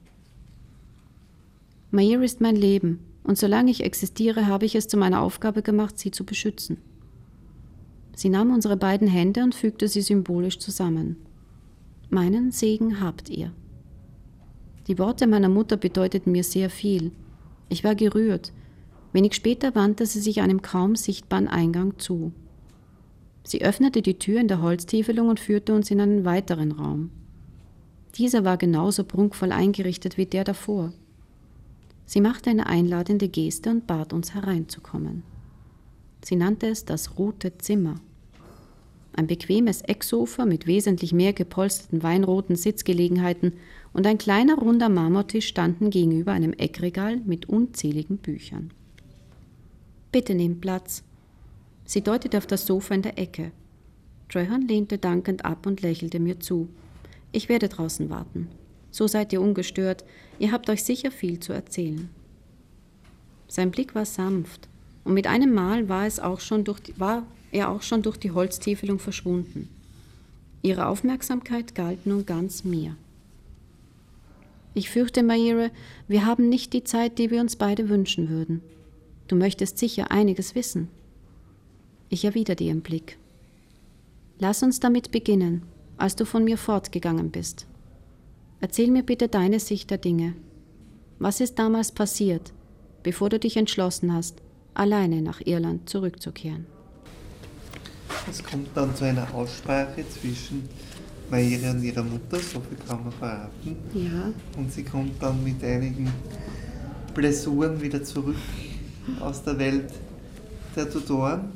D: Mayra ist mein Leben, und solange ich existiere, habe ich es zu meiner Aufgabe gemacht, sie zu beschützen. Sie nahm unsere beiden Hände und fügte sie symbolisch zusammen. Meinen Segen habt ihr. Die Worte meiner Mutter bedeuteten mir sehr viel. Ich war gerührt. Wenig später wandte sie sich einem kaum sichtbaren Eingang zu. Sie öffnete die Tür in der Holztiefelung und führte uns in einen weiteren Raum. Dieser war genauso prunkvoll eingerichtet wie der davor. Sie machte eine einladende Geste und bat uns hereinzukommen. Sie nannte es das Rote Zimmer. Ein bequemes Ecksofa mit wesentlich mehr gepolsterten weinroten Sitzgelegenheiten und ein kleiner runder Marmortisch standen gegenüber einem Eckregal mit unzähligen Büchern. »Bitte nehmt Platz.« Sie deutete auf das Sofa in der Ecke. Traherne lehnte dankend ab und lächelte mir zu. »Ich werde draußen warten. So seid ihr ungestört. Ihr habt euch sicher viel zu erzählen.« Sein Blick war sanft, und mit einem Mal war er auch schon durch die Holztiefelung verschwunden. Ihre Aufmerksamkeit galt nun ganz mir. »Ich fürchte, Mayra, wir haben nicht die Zeit, die wir uns beide wünschen würden. Du möchtest sicher einiges wissen.« Ich erwiderte ihren Blick. »Lass uns damit beginnen, als du von mir fortgegangen bist. Erzähl mir bitte deine Sicht der Dinge. Was ist damals passiert, bevor du dich entschlossen hast, alleine nach Irland zurückzukehren?«
B: Es kommt dann zu einer Aussprache zwischen Mayra und ihrer Mutter, so viel kann man verraten.
D: Ja.
B: Und sie kommt dann mit einigen Blessuren wieder zurück aus der Welt der Tutoren.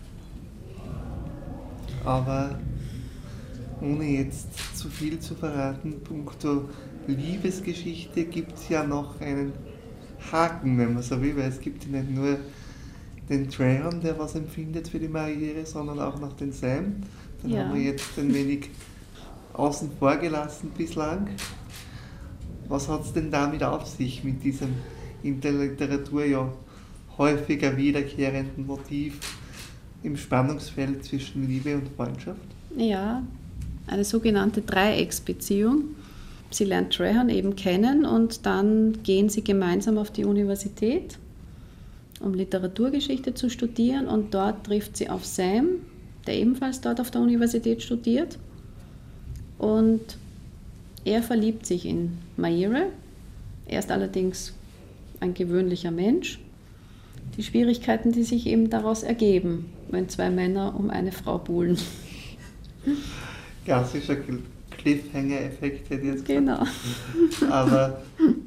B: Aber ohne jetzt zu viel zu verraten, punkto Liebesgeschichte gibt es ja noch einen Haken, wenn man so will, weil es gibt ja nicht nur den Traherne, der was empfindet für die Mayra, sondern auch noch den Sam. Den haben wir jetzt ein wenig außen vor gelassen bislang. Was hat es denn damit auf sich, mit diesem in der Literatur ja häufiger wiederkehrenden Motiv im Spannungsfeld zwischen Liebe und Freundschaft?
C: Ja, eine sogenannte Dreiecksbeziehung. Sie lernt Traherne eben kennen und dann gehen sie gemeinsam auf die Universität, um Literaturgeschichte zu studieren, und dort trifft sie auf Sam, der ebenfalls dort auf der Universität studiert, und er verliebt sich in Mayra. Er ist allerdings ein gewöhnlicher Mensch. Die Schwierigkeiten, die sich eben daraus ergeben, wenn zwei Männer um eine Frau buhlen.
B: Klassischer Cliffhanger-Effekt, hätte ich jetzt gesagt.
C: Genau.
B: Aber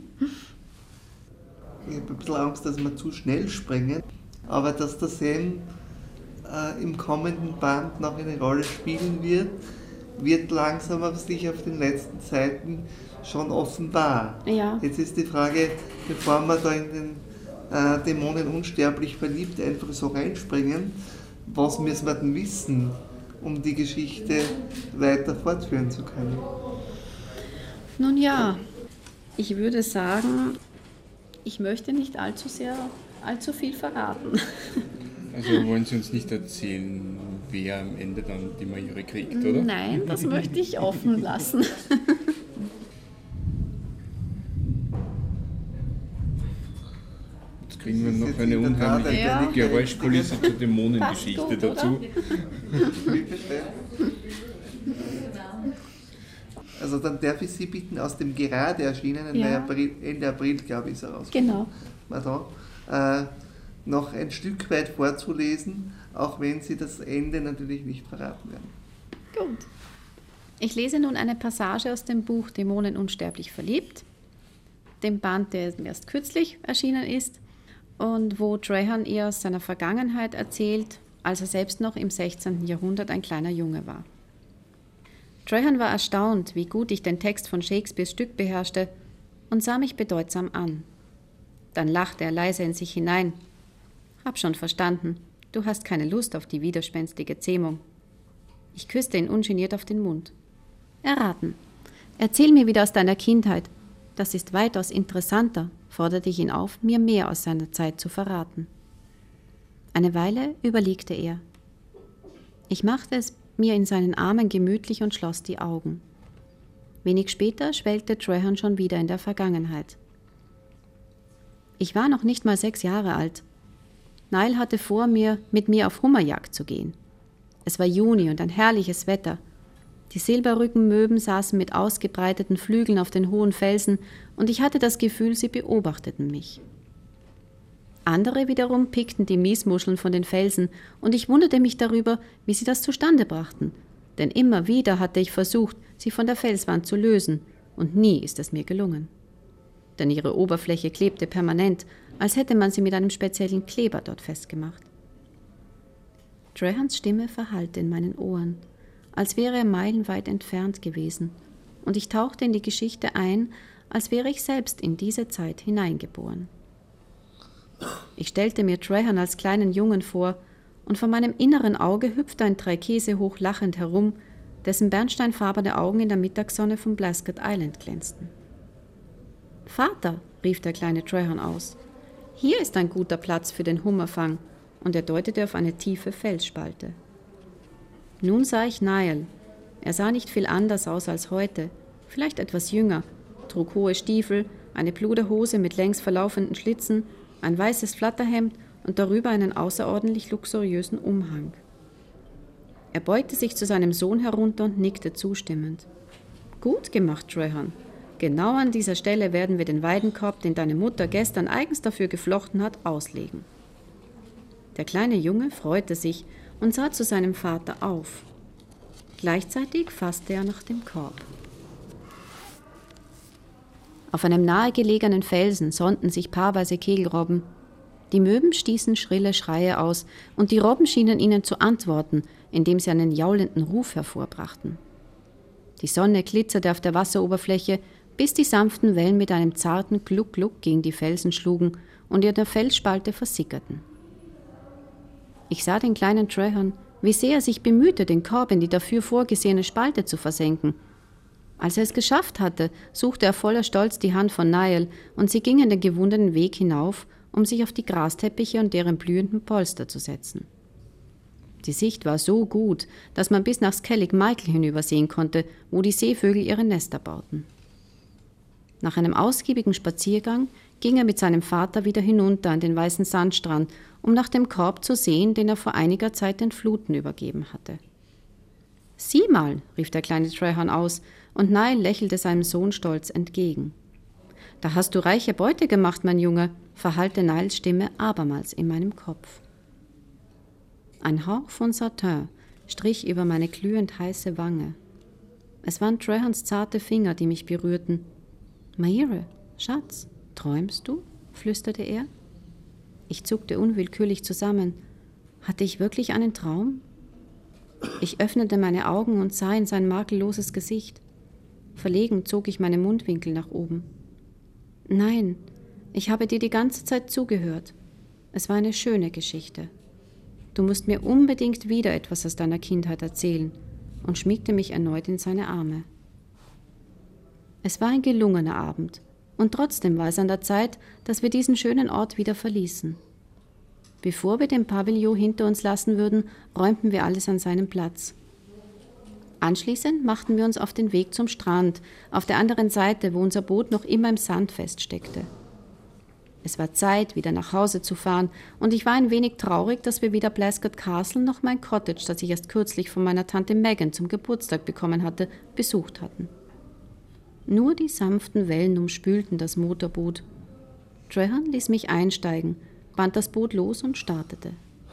B: ich habe ein bisschen Angst, dass wir zu schnell springen. Aber dass der Sam im kommenden Band noch eine Rolle spielen wird langsam aber sicher auf den letzten Seiten schon offenbar.
C: Ja.
B: Jetzt ist die Frage, bevor wir da in den Dämonen unsterblich verliebt einfach so reinspringen, was müssen wir denn wissen, um die Geschichte weiter fortführen zu können?
C: Nun ja, ich würde sagen, ich möchte nicht allzu viel verraten.
A: Also wollen Sie uns nicht erzählen, wer am Ende dann die Mayra kriegt, oder?
C: Nein, das möchte ich offen lassen.
A: Jetzt kriegen wir noch eine unheimliche Geräuschkulisse zur Dämonengeschichte dazu.
B: Also dann darf ich Sie bitten, aus dem gerade erschienenen Ende April, glaube ich, ist er rausgekommen.
C: Genau.
B: noch ein Stück weit vorzulesen, auch wenn Sie das Ende natürlich nicht verraten werden.
D: Gut. Ich lese nun eine Passage aus dem Buch Dämonen unsterblich verliebt, dem Band, der erst kürzlich erschienen ist und wo Trahan ihr aus seiner Vergangenheit erzählt, als er selbst noch im 16. Jahrhundert ein kleiner Junge war. Trahan war erstaunt, wie gut ich den Text von Shakespeares Stück beherrschte und sah mich bedeutsam an. Dann lachte er leise in sich hinein. Hab schon verstanden, du hast keine Lust auf die widerspenstige Zähmung. Ich küsste ihn ungeniert auf den Mund. Erraten. Erzähl mir wieder aus deiner Kindheit. Das ist weitaus interessanter, forderte ich ihn auf, mir mehr aus seiner Zeit zu verraten. Eine Weile überlegte er. Ich machte es mir in seinen Armen gemütlich und schloss die Augen. Wenig später schwelgte Trahan schon wieder in der Vergangenheit. Ich war noch nicht mal 6 Jahre alt. Niall hatte vor, mit mir auf Hummerjagd zu gehen. Es war Juni und ein herrliches Wetter. Die Silberrückenmöwen saßen mit ausgebreiteten Flügeln auf den hohen Felsen und ich hatte das Gefühl, sie beobachteten mich. Andere wiederum pickten die Miesmuscheln von den Felsen und ich wunderte mich darüber, wie sie das zustande brachten, denn immer wieder hatte ich versucht, sie von der Felswand zu lösen und nie ist es mir gelungen. Denn ihre Oberfläche klebte permanent, als hätte man sie mit einem speziellen Kleber dort festgemacht. Trahans Stimme verhallte in meinen Ohren, als wäre er meilenweit entfernt gewesen, und ich tauchte in die Geschichte ein, als wäre ich selbst in diese Zeit hineingeboren. Ich stellte mir Trahan als kleinen Jungen vor, und vor meinem inneren Auge hüpfte ein 3 Käse hoch lachend herum, dessen bernsteinfarbene Augen in der Mittagssonne von Blasket Island glänzten. »Vater«, rief der kleine Trahan aus, »hier ist ein guter Platz für den Hummerfang«, und er deutete auf eine tiefe Felsspalte. Nun sah ich Niall. Er sah nicht viel anders aus als heute, vielleicht etwas jünger, trug hohe Stiefel, eine Pluderhose mit längs verlaufenden Schlitzen, ein weißes Flatterhemd und darüber einen außerordentlich luxuriösen Umhang. Er beugte sich zu seinem Sohn herunter und nickte zustimmend. »Gut gemacht, Trahan. Genau an dieser Stelle werden wir den Weidenkorb, den deine Mutter gestern eigens dafür geflochten hat, auslegen.« Der kleine Junge freute sich und sah zu seinem Vater auf. Gleichzeitig fasste er nach dem Korb. Auf einem nahegelegenen Felsen sonnten sich paarweise Kegelrobben. Die Möwen stießen schrille Schreie aus, und die Robben schienen ihnen zu antworten, indem sie einen jaulenden Ruf hervorbrachten. Die Sonne glitzerte auf der Wasseroberfläche, bis die sanften Wellen mit einem zarten Gluck-Gluck gegen die Felsen schlugen und in der Felsspalte versickerten. Ich sah den kleinen Trahan, wie sehr er sich bemühte, den Korb in die dafür vorgesehene Spalte zu versenken. Als er es geschafft hatte, suchte er voller Stolz die Hand von Niall und sie gingen den gewundenen Weg hinauf, um sich auf die Grasteppiche und deren blühenden Polster zu setzen. Die Sicht war so gut, dass man bis nach Skellig Michael hinübersehen konnte, wo die Seevögel ihre Nester bauten. Nach einem ausgiebigen Spaziergang ging er mit seinem Vater wieder hinunter an den weißen Sandstrand, um nach dem Korb zu sehen, den er vor einiger Zeit den Fluten übergeben hatte. »Sieh mal«, rief der kleine Trahan aus, und Niall lächelte seinem Sohn stolz entgegen. »Da hast du reiche Beute gemacht, mein Junge«, verhallte Nialls Stimme abermals in meinem Kopf. Ein Hauch von Satin strich über meine glühend heiße Wange. Es waren Trahans zarte Finger, die mich berührten. »Maire, Schatz, träumst du?« flüsterte er. Ich zuckte unwillkürlich zusammen. Hatte ich wirklich einen Traum? Ich öffnete meine Augen und sah in sein makelloses Gesicht. Verlegen zog ich meine Mundwinkel nach oben. »Nein, ich habe dir die ganze Zeit zugehört. Es war eine schöne Geschichte. Du musst mir unbedingt wieder etwas aus deiner Kindheit erzählen«, und schmiegte mich erneut in seine Arme. Es war ein gelungener Abend, und trotzdem war es an der Zeit, dass wir diesen schönen Ort wieder verließen. Bevor wir den Pavillon hinter uns lassen würden, räumten wir alles an seinen Platz. Anschließend machten wir uns auf den Weg zum Strand, auf der anderen Seite, wo unser Boot noch immer im Sand feststeckte. Es war Zeit, wieder nach Hause zu fahren, und ich war ein wenig traurig, dass wir weder Blasket Castle noch mein Cottage, das ich erst kürzlich von meiner Tante Megan zum Geburtstag bekommen hatte, besucht hatten. Nur die sanften Wellen umspülten das Motorboot. Trahan ließ mich einsteigen, band das Boot los und startete.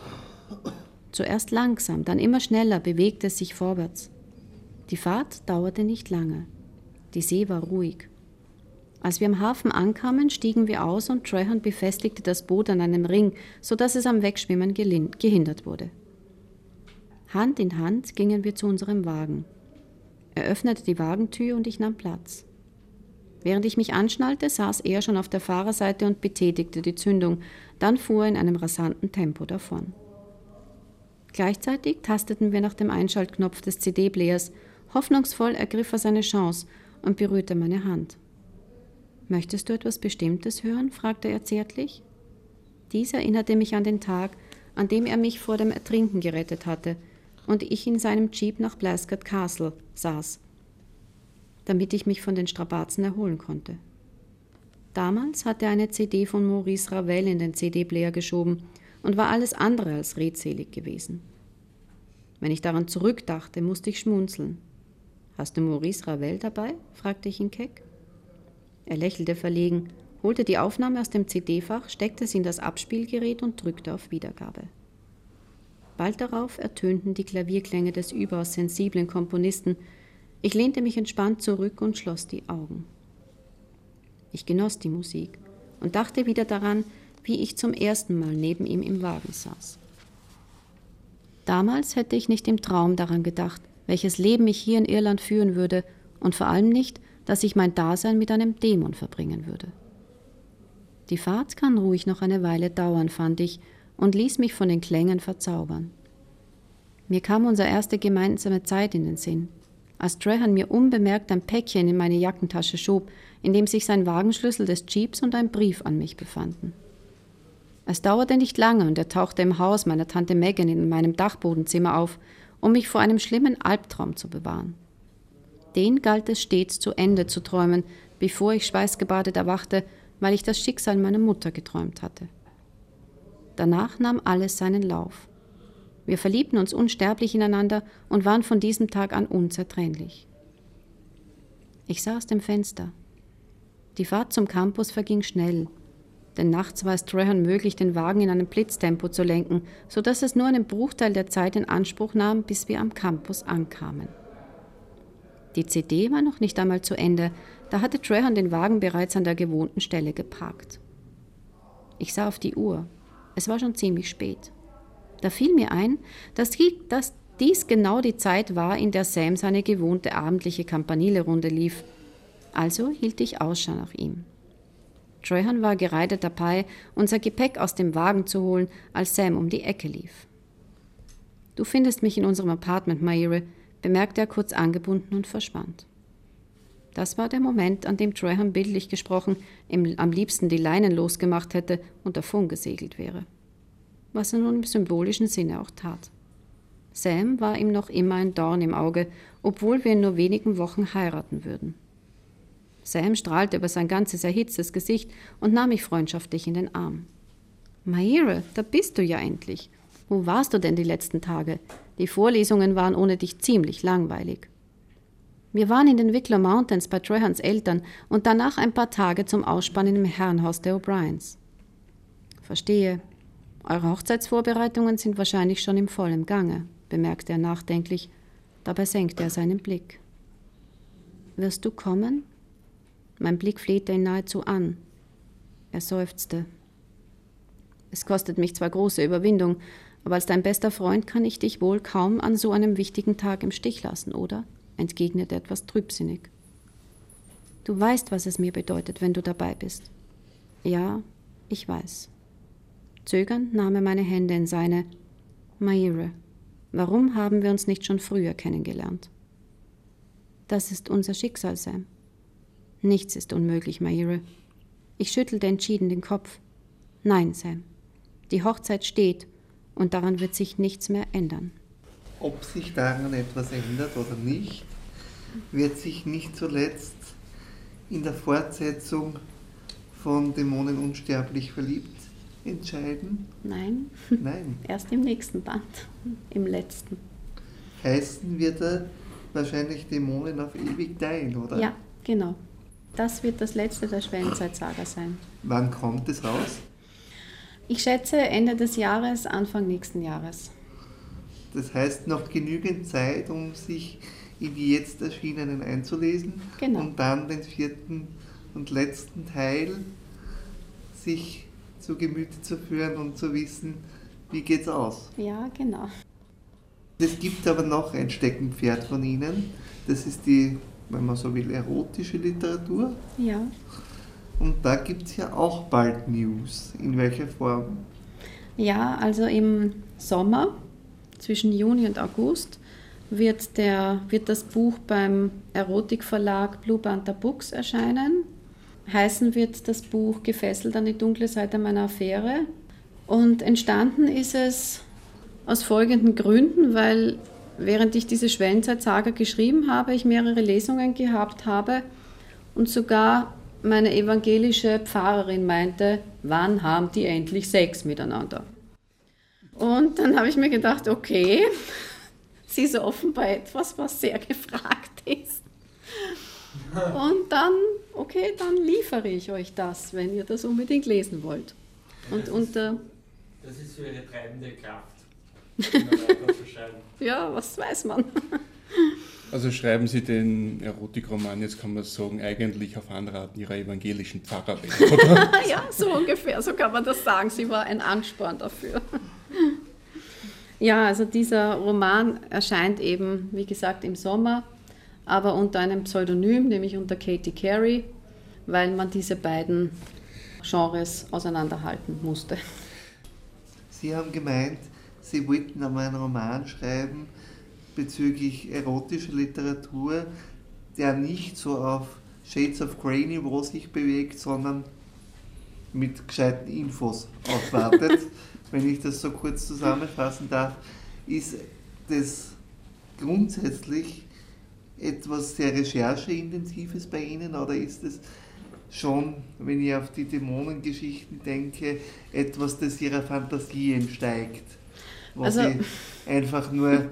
D: Zuerst langsam, dann immer schneller bewegte es sich vorwärts. Die Fahrt dauerte nicht lange. Die See war ruhig. Als wir am Hafen ankamen, stiegen wir aus und Trahan befestigte das Boot an einem Ring, sodass es am Wegschwimmen gehindert wurde. Hand in Hand gingen wir zu unserem Wagen. Er öffnete die Wagentür und ich nahm Platz. Während ich mich anschnallte, saß er schon auf der Fahrerseite und betätigte die Zündung. Dann fuhr er in einem rasanten Tempo davon. Gleichzeitig tasteten wir nach dem Einschaltknopf des CD-Players. Hoffnungsvoll ergriff er seine Chance und berührte meine Hand. »Möchtest du etwas Bestimmtes hören?« fragte er zärtlich. Dies erinnerte mich an den Tag, an dem er mich vor dem Ertrinken gerettet hatte und ich in seinem Jeep nach Blasket Castle saß, damit ich mich von den Strapazen erholen konnte. Damals hatte er eine CD von Maurice Ravel in den CD-Player geschoben und war alles andere als redselig gewesen. Wenn ich daran zurückdachte, musste ich schmunzeln. »Hast du Maurice Ravel dabei?« fragte ich ihn keck. Er lächelte verlegen, holte die Aufnahme aus dem CD-Fach, steckte sie in das Abspielgerät und drückte auf Wiedergabe. Bald darauf ertönten die Klavierklänge des überaus sensiblen Komponisten. Ich lehnte mich entspannt zurück und schloss die Augen. Ich genoss die Musik und dachte wieder daran, wie ich zum ersten Mal neben ihm im Wagen saß. Damals hätte ich nicht im Traum daran gedacht, welches Leben ich hier in Irland führen würde und vor allem nicht, dass ich mein Dasein mit einem Dämon verbringen würde. Die Fahrt kann ruhig noch eine Weile dauern, fand ich, und ließ mich von den Klängen verzaubern. Mir kam unsere erste gemeinsame Zeit in den Sinn, als Trahan mir unbemerkt ein Päckchen in meine Jackentasche schob, in dem sich sein Wagenschlüssel des Jeeps und ein Brief an mich befanden. Es dauerte nicht lange und er tauchte im Haus meiner Tante Megan in meinem Dachbodenzimmer auf, um mich vor einem schlimmen Albtraum zu bewahren. Den galt es stets zu Ende zu träumen, bevor ich schweißgebadet erwachte, weil ich das Schicksal meiner Mutter geträumt hatte. Danach nahm alles seinen Lauf. Wir verliebten uns unsterblich ineinander und waren von diesem Tag an unzertrennlich. Ich sah aus dem Fenster. Die Fahrt zum Campus verging schnell, denn nachts war es Trahan möglich, den Wagen in einem Blitztempo zu lenken, sodass es nur einen Bruchteil der Zeit in Anspruch nahm, bis wir am Campus ankamen. Die CD war noch nicht einmal zu Ende, da hatte Trahan den Wagen bereits an der gewohnten Stelle geparkt. Ich sah auf die Uhr. Es war schon ziemlich spät. Da fiel mir ein, dass dies genau die Zeit war, in der Sam seine gewohnte abendliche Campanile-Runde lief. Also hielt ich Ausschau nach ihm. Trahan war gerade dabei, unser Gepäck aus dem Wagen zu holen, als Sam um die Ecke lief. »Du findest mich in unserem Apartment, Maire«, bemerkte er kurz angebunden und verschwand. Das war der Moment, an dem Trahan bildlich gesprochen am liebsten die Leinen losgemacht hätte und davon gesegelt wäre. Was er nun im symbolischen Sinne auch tat. Sam war ihm noch immer ein Dorn im Auge, obwohl wir in nur wenigen Wochen heiraten würden. Sam strahlte über sein ganzes erhitztes Gesicht und nahm mich freundschaftlich in den Arm. »Maire, da bist du ja endlich. Wo warst du denn die letzten Tage? Die Vorlesungen waren ohne dich ziemlich langweilig.« Wir waren in den Wicklow Mountains bei Trahans Eltern und danach ein paar Tage zum Ausspannen im Herrenhaus der O'Briens. »Verstehe. Eure Hochzeitsvorbereitungen sind wahrscheinlich schon im vollen Gange«, bemerkte er nachdenklich. Dabei senkte er seinen Blick. »Wirst du kommen?« Mein Blick flehte ihn nahezu an. Er seufzte. »Es kostet mich zwar große Überwindung, aber als dein bester Freund kann ich dich wohl kaum an so einem wichtigen Tag im Stich lassen, oder?« entgegnete er etwas trübsinnig. »Du weißt, was es mir bedeutet, wenn du dabei bist.« »Ja, ich weiß.« Zögernd nahm er meine Hände in seine. »Maire, warum haben wir uns nicht schon früher kennengelernt?« »Das ist unser Schicksal, Sam.« »Nichts ist unmöglich, Maire.« Ich schüttelte entschieden den Kopf. »Nein, Sam. Die Hochzeit steht und daran wird sich nichts mehr ändern.«
B: Ob sich daran etwas ändert oder nicht, wird sich nicht zuletzt in der Fortsetzung von Dämonen unsterblich verliebt entscheiden?
C: Nein.
B: Nein.
C: Erst im nächsten Band, im letzten.
B: Heißen wird er wahrscheinlich Dämonen auf ewig dein, oder?
C: Ja, genau. Das wird das letzte der Schwellenzeit-Saga sein.
B: Wann kommt es raus?
C: Ich schätze Ende des Jahres, Anfang nächsten Jahres.
B: Das heißt, noch genügend Zeit, um sich in die jetzt erschienenen einzulesen.
C: Genau.
B: Und dann den 4. und letzten Teil sich zu Gemüte zu führen und zu wissen, wie geht's aus.
C: Ja, genau.
B: Es gibt aber noch ein Steckenpferd von Ihnen. Das ist die, wenn man so will, erotische Literatur.
C: Ja.
B: Und da gibt es ja auch bald News. In welcher Form?
C: Ja, also im Sommer, zwischen Juni und August, wird das Buch beim Erotikverlag Blue Panther Books erscheinen. Heißen wird das Buch Gefesselt an die dunkle Seite meiner Affäre. Und entstanden ist es aus folgenden Gründen, weil während ich diese Schwellenzeit-Saga geschrieben habe, ich mehrere Lesungen gehabt habe und sogar meine evangelische Pfarrerin meinte, wann haben die endlich Sex miteinander? Und dann habe ich mir gedacht, okay, sie ist offenbar etwas, was sehr gefragt ist. Und dann, okay, dann liefere ich euch das, wenn ihr das unbedingt lesen wollt. Und
E: das ist so ihre treibende Kraft, immer weiter zu schreiben.
C: Ja, was weiß man.
A: Also schreiben Sie den Erotikroman, jetzt kann man sagen, eigentlich auf Anraten Ihrer evangelischen Pfarrerin, oder?
C: Ja, so ungefähr, so kann man das sagen. Sie war ein Ansporn dafür. Ja, also dieser Roman erscheint eben, wie gesagt, im Sommer, aber unter einem Pseudonym, nämlich unter Katie Carey, weil man diese beiden Genres auseinanderhalten musste.
B: Sie haben gemeint, Sie wollten einmal einen Roman schreiben bezüglich erotischer Literatur, der nicht so auf Shades of Grey Niveau sich bewegt, sondern mit gescheiten Infos aufwartet. Wenn ich das so kurz zusammenfassen darf, ist das grundsätzlich etwas sehr Rechercheintensives bei Ihnen oder ist es schon, wenn ich auf die Dämonengeschichten denke, etwas, das Ihrer Fantasie entsteigt, was Sie einfach nur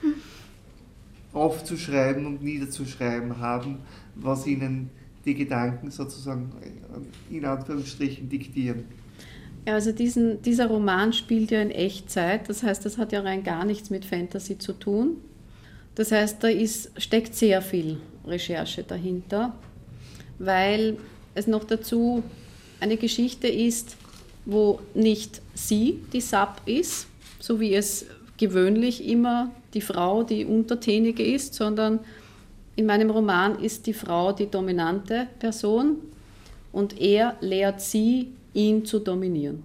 B: aufzuschreiben und niederzuschreiben haben, was Ihnen die Gedanken sozusagen in Anführungsstrichen diktieren?
C: Ja, also dieser Roman spielt ja in Echtzeit, das heißt, das hat ja rein gar nichts mit Fantasy zu tun. Das heißt, steckt sehr viel Recherche dahinter, weil es noch dazu eine Geschichte ist, wo nicht sie die Sub ist, so wie es gewöhnlich immer die Frau die Untertänige ist, sondern in meinem Roman ist die Frau die dominante Person und er lehrt sie, ihn zu dominieren.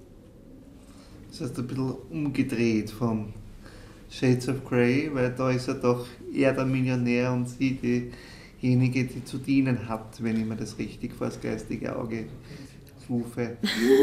B: Das heißt ein bisschen umgedreht vom Shades of Grey, weil da ist ja doch er der Millionär und sie diejenige, die zu dienen hat, wenn ich mir das richtig vor das geistige Auge rufe.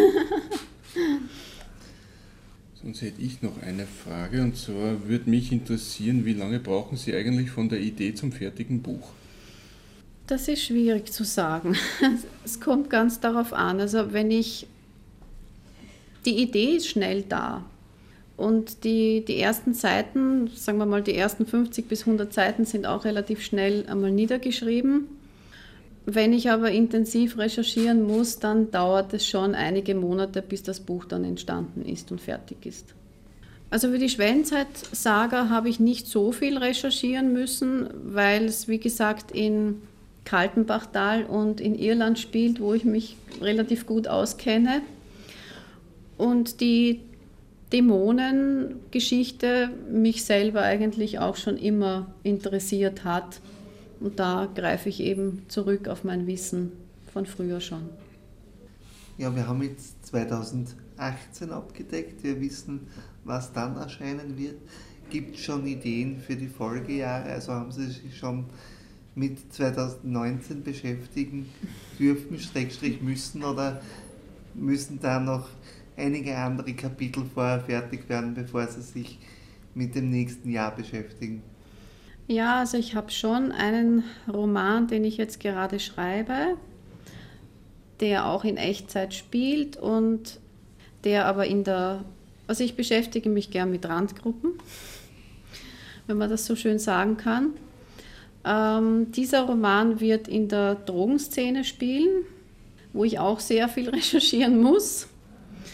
A: Sonst hätte ich noch eine Frage, und zwar würde mich interessieren, wie lange brauchen Sie eigentlich von der Idee zum fertigen Buch?
C: Das ist schwierig zu sagen. Es kommt ganz darauf an. Also die Idee ist schnell da und die ersten Seiten, sagen wir mal die ersten 50 bis 100 Seiten sind auch relativ schnell einmal niedergeschrieben. Wenn ich aber intensiv recherchieren muss, dann dauert es schon einige Monate, bis das Buch dann entstanden ist und fertig ist. Also für die Schwellenzeit-Saga habe ich nicht so viel recherchieren müssen, weil es, wie gesagt, in Kaltenbachtal und in Irland spielt, wo ich mich relativ gut auskenne. Und die Dämonengeschichte mich selber eigentlich auch schon immer interessiert hat. Und da greife ich eben zurück auf mein Wissen von früher schon.
B: Ja, wir haben jetzt 2018 abgedeckt. Wir wissen, was dann erscheinen wird. Gibt es schon Ideen für die Folgejahre? Also haben Sie sich schon mit 2019 beschäftigen dürfen, / müssen, oder müssen da noch einige andere Kapitel vorher fertig werden, bevor Sie sich mit dem nächsten Jahr beschäftigen?
C: Ja, also ich habe schon einen Roman, den ich jetzt gerade schreibe, der auch in Echtzeit spielt und der aber also ich beschäftige mich gern mit Randgruppen, wenn man das so schön sagen kann. Dieser Roman wird in der Drogenszene spielen, wo ich auch sehr viel recherchieren muss.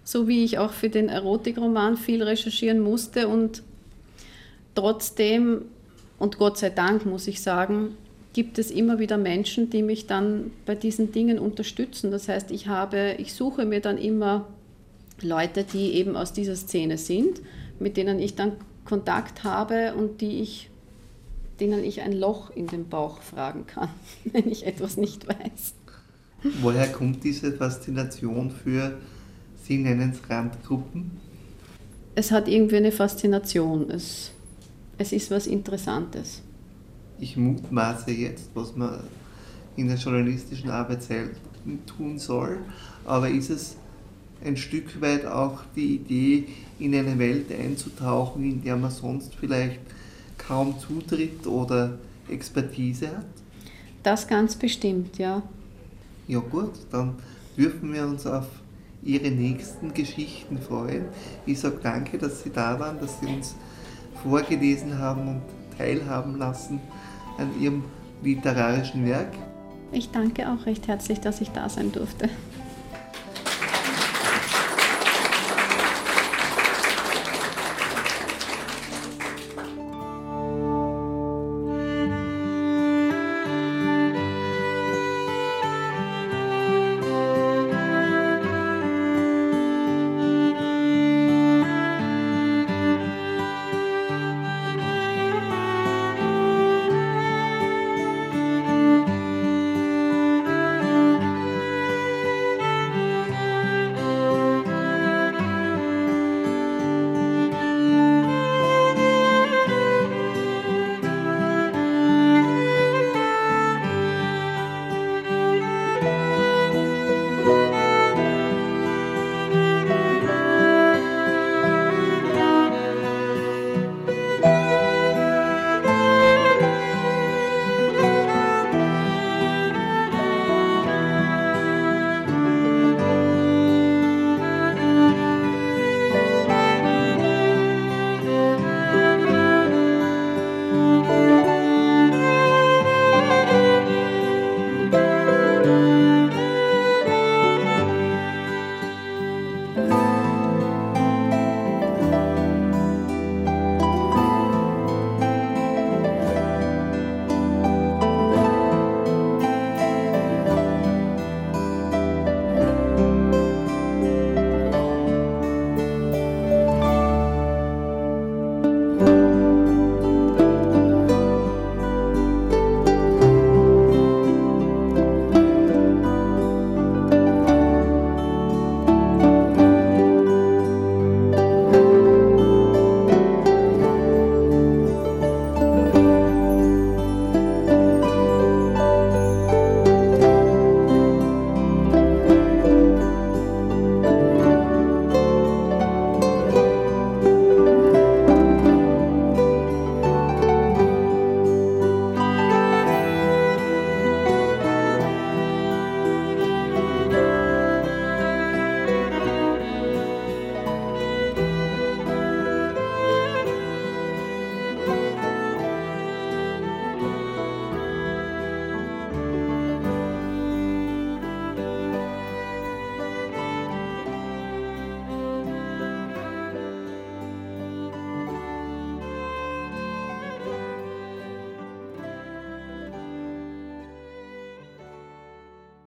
C: so wie ich auch für den Erotikroman viel recherchieren musste und trotzdem, und Gott sei Dank muss ich sagen, gibt es immer wieder Menschen, die mich dann bei diesen Dingen unterstützen. Das heißt, ich suche mir dann immer Leute, die eben aus dieser Szene sind, mit denen ich dann Kontakt habe und denen ich ein Loch in den Bauch fragen kann, wenn ich etwas nicht weiß.
B: Woher kommt diese Faszination für, Sie nennen es Randgruppen?
C: Es hat irgendwie eine Faszination. Es ist was Interessantes.
B: Ich mutmaße jetzt, was man in der journalistischen Arbeit selten tun soll, aber ist es ein Stück weit auch die Idee, in eine Welt einzutauchen, in der man sonst vielleicht kaum Zutritt oder Expertise hat?
C: Das ganz bestimmt, ja.
B: Ja gut, dann dürfen wir uns auf Ihre nächsten Geschichten freuen. Ich sage danke, dass Sie da waren, dass Sie uns vorgelesen haben und teilhaben lassen an Ihrem literarischen Werk.
C: Ich danke auch recht herzlich, dass ich da sein durfte.